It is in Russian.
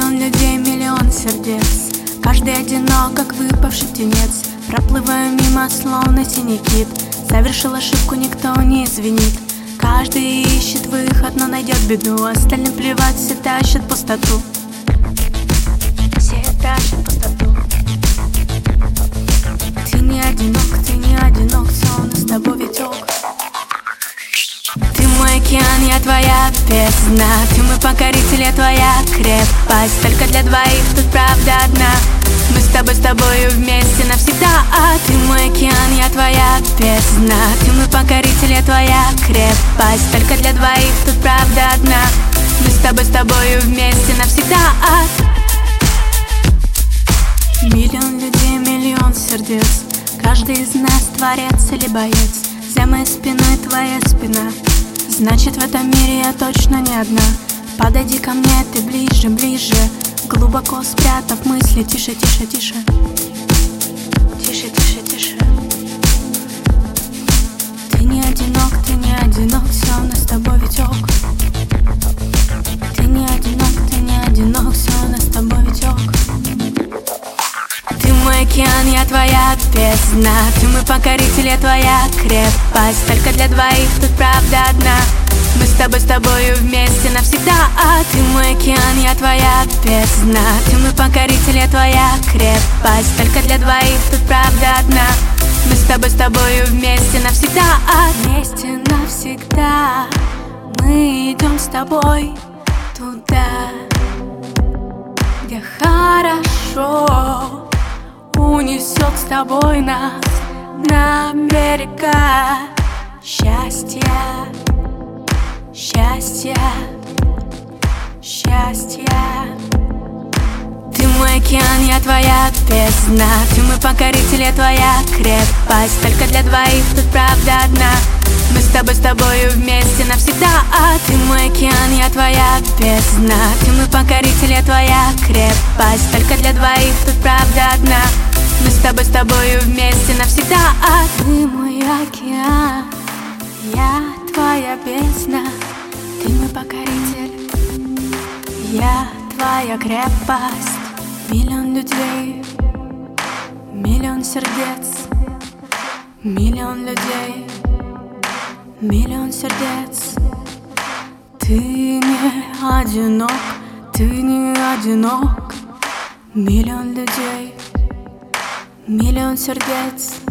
Миллион людей, миллион сердец, каждый одинок, как выпавший птенец. Проплываю мимо, словно синий кит. Совершил ошибку, никто не извинит. Каждый ищет выход, но найдет беду. Остальным плевать, все тащат пустоту. Все тащат пустоту. Ты не одинок, все у нас с тобой ведь ок. Ты мой океан, я твоя бездна. Ты мой покоритель, я твоя крепость. Только для двоих тут правда одна. Мы с тобою вместе навсегда. Ты мой океан, я твоя бездна. Ты мой покоритель, я твоя крепость. Только для двоих тут правда одна. Мы с тобою вместе навсегда. Миллион людей, миллион сердец, каждый из нас творец или боец. За моей спиной твоя спина, значит в этом мире я точно не одна. Подойди ко мне, ты ближе, ближе, глубоко спрятав мысли. Тише, тише, тише. Тише, тише, тише. Ты не одинок, все у нас с тобой ведь ок. Ты не одинок, все у нас с тобой ведь ок. Ты мой океан, я твоя бездна. Ты мой покоритель, я твоя крепость. Только для двоих тут правда одна. Мы с тобою вместе навсегда. Ты мой океан, я твоя бездна. Ты мой покоритель, я твоя крепость. Только для двоих тут правда одна. Мы с тобою вместе навсегда. Вместе навсегда. Мы идем с тобой туда, где хорошо. Унесет с тобой нас на берега счастья, счастья, счастья. Ты мой океан, я твоя бездна. Ты мой покоритель, я твоя крепость. Только для двоих тут правда одна. Мы с тобою вместе навсегда. Ты мой океан, я твоя бездна. Ты мой покоритель, я твоя крепость. Только для двоих тут правда одна. Мы с тобою вместе навсегда. Ты мой океан, я твоя бездна. Ты мой покоритель, я твоя крепость. Миллион людей, миллион сердец, миллион людей, миллион сердец. Ты не одинок, ты не одинок. Миллион людей, миллион сердец.